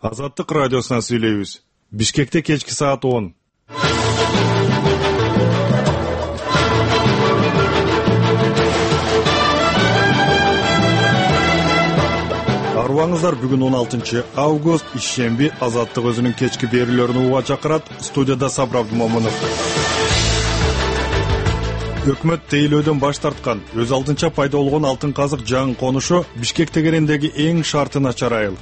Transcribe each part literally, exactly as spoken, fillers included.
Азаттык радиосунан сүйлөйбүз. Бишкекте кечки саат он. Арыбаңыздар, бүгүн он алтынчы август, ишемби. Азаттык өзүнүн кечки берүүлөрүн уга чакырат. Студияда Сабыр Абдумомунов. Өкмөт тейлөөдөн баш тарткан. Өз алдынча пайда болгон алтын казык жаңы конушу Бишкек тегерендеги эң шарты начар айыл.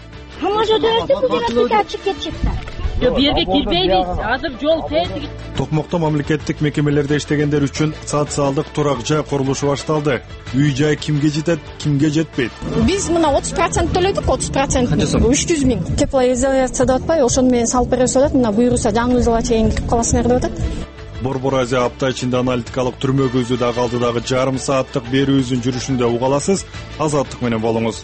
Yo, bir yerге кирбейбиз. Азыр жол тез. Токмокто мамлекеттик мекемелерде иштегендер үчүн социалдык турак жай курулушу башталды. Үй жай кимге жетет, кимге жетпейт? Биз мына отуз процент төлөдүк, отуз процент үч жүз миң. Теплоизоляция деп атпайбы, ошону менен салып беребиз деп атат. Мына буйруса жаңы жылга чейин кирип каласыңар деп атат. Борбор Азия апта ичинде аналитикалык түрмөгүбүздү да калды дагы жарым сааттык берүүбүздүн жүрүшүндө угаласыз. Азаттык менен болуңуз.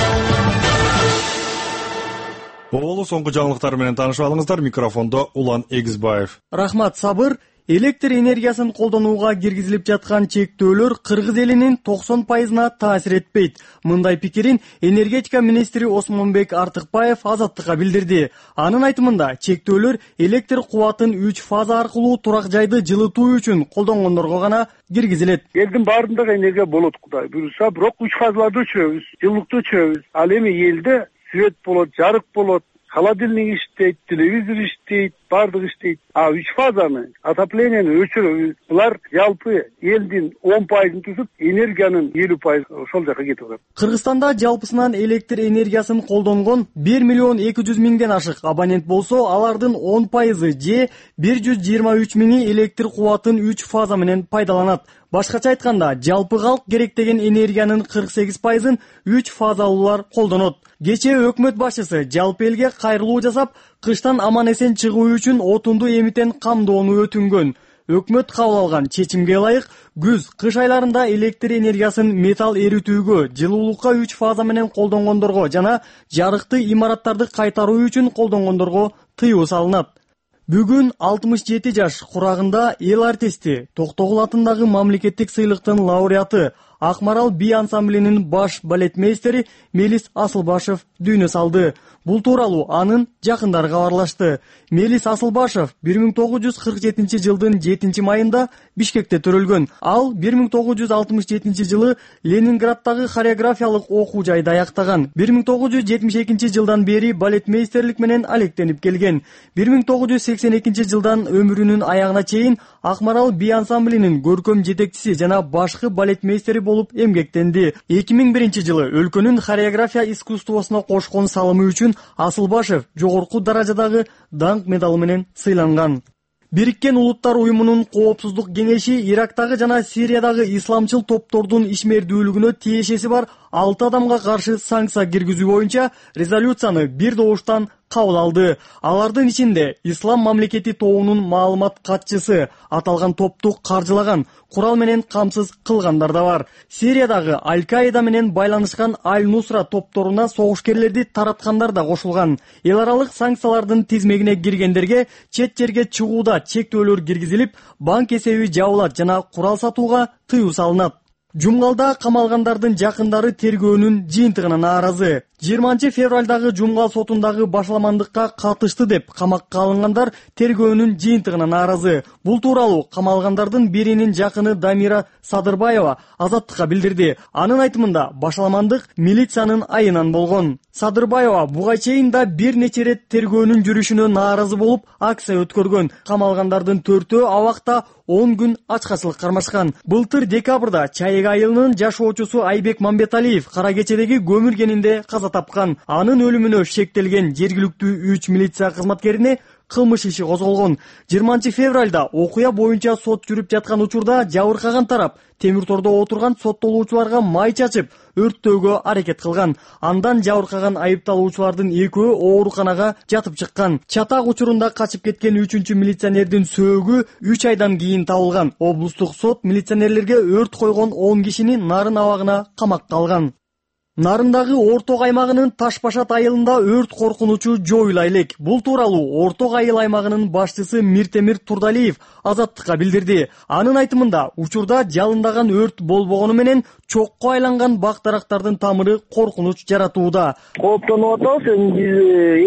Болу соңку жаңылыктар менен таанышып алыңыздар. Микрофондо Улан Эгизбаев. Рахмат, Сабыр. Электр энергиясын колдонууга киргизилип жаткан чектөөлөр кыргыз элинин токсон пайызына таасир этпейт. Мындай пикирин энергетика министри Осмонбек Артыкбаев Азаттыкка билдирди. Анын айтымында, чектөөлөр электр кубатын үч фаза аркылуу турак жайды жылытуу үчүн колдонгондорго гана киргизилет. Элдин баарында энергия болот, Кудай буйруса, бирок үч фазаларды өчүрөбүз, жылуулукту өчүрөбүз. Ал эми элде свет болот, жарык болот, холодильник иштейт, телевизор иштейт, бардык иштейт. А үч фазаны, отоплениени өчүрөбүз. Булар жалпы элдин он пайызын түзүп, энергиянын элүү пайызы ошол жака кетип атат. Кыргызстанда жалпысынан электр энергиясын колдонгон бир миллион эки жүз миңден ашык абонент болсо, алардын он пайызы же бир жүз жыйырма үч миңи электр кубатын үч фаза менен пайдаланат. Башкача айтканда, жалпы калк керектеген энергиянын кырк сегиз пайызын үч фазалуулар колдонот. Кечээ өкмөт башчысы жалпы элге кайрылуу жасап, кыштан аман-эсен чыгуу үчүн отунду эмитен камдоону өтүнгөн. Өкмөт кабыл алган чечимге ылайык күз, кыш айларында электр энергиясын металл эритүүгө, жылуулукка үч фаза менен колдонгондорго жана жарыкты имараттарды кайтаруу үчүн колдонгондорго тыюу салынат. Бүгүн алтымыш жети жаш курагында эл артисти, Токтогул атындагы мамлекеттик сыйлыктын лауреаты, Акмарал би ансамблинин баш балетмейстери Мелис Асылбашев дүйнө салды. Бул тууралуу анын жакындары кабарлашты. Мелис Асылбашев бир миң тогуз жүз кырк жетинчи жылдын жетинчи майында Бишкекте төрөлгөн. Ал бир миң тогуз жүз алтымыш жетинчи жылы Ленинградтагы хореографиялык окуу жайды аяктаган. бир миң тогуз жүз жетимиш экинчи жылдан бери балетмейстерлик менен алектенип келген. бир миң тогуз жүз сексен экинчи жылдан өмүрүнүн аягына чейин Акмарал би ансамблинин көркөм жетекчиси жана башкы балетмейстери болуп эмгектенди. эки миң биринчи жылы өлкөнүн хореография искусствосуна кошкон салымы үчүн Асылбашев жогорку даражадагы даңк медалы менен сыйланган. Бириккен Улуттар уюмунун коопсуздук кеңеши Ирактагы жана Сириядагы исламчыл топтордун ишмердүүлүгүнө тиешеси бар алты адамга каршы санкция киргизүү боюнча резолюцияны бир добуштан кабыл алды. Алардын ичинде Ислам мамлекети тобунун маалымат катчысы, аталган топту каржылаган, курал менен камсыз кылгандар да бар. Сириядагы Аль-Каида менен байланышкан Аль-Нусра топторуна согушкерлерди тараткандар да кошулган. Эл аралык санкциялардын тизмегине киргендерге чет жерге чыгууда чектөөлөр киргизилип, банк эсеби жабылат жана курал сатууга тыюу салынат. Жумгалда камалгандардын жакындары тергөөнүн жыйынтыгына нааразы. жыйырманчы февралдагы Жумгал сотундагы башаламандыкка катышты деп камакка алынгандар тергөөнүн жыйынтыгына нааразы. Бул тууралуу камалгандардын биринин жакыны Дамира Садырбаева Азаттыкка билдирди. Анын айтымында башаламандык милициянын айынан болгон. Садырбаева буга чейин да бир нече рет тергөөнүн жүрүшүнө нааразы болуп акция өткөргөн. Камалгандардын төртөө абакта он күн ачкачылык кармашкан. Былтыр декабрда Чайек айылынын жашоочусу Айбек Мамбеталиев кара кечедеги көмүргенинде каза тапкан. Анын өлүмүнө шектелген жергиликтүү үч милиция кызматкерине кылмыш иши козголгон. жыйырманчы февралда окуя боюнча сот жүрүп жаткан учурда жабыркаган тарап темир тордо отурган соттолуучуларга май чачып өрттөөгө аракет кылган. Андан жабыркаган айыпталуучулардын экөө ооруканага жатып чыккан. Чатак учурунда качып кеткен үчүнчү милиционердин сөөгү үч айдан кийин табылган. Облустук сот милиционерлерге өрт койгон он кишини Нарын абагына камакка алган. Нарындагы Орток аймагынын Ташбашат айылында өрт коркунучу жоюла элек. Бул тууралуу Орток айыл аймагынын башчысы Миртемир Турдалиев Азаттыкка билдирди. Анын айтымында, учурда жалындаган өрт болбогону менен чокко айланган бак дарактардын тамыры коркунуч жаратууда. Кооптонуп атабыз, эми биз эки күнү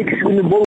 бол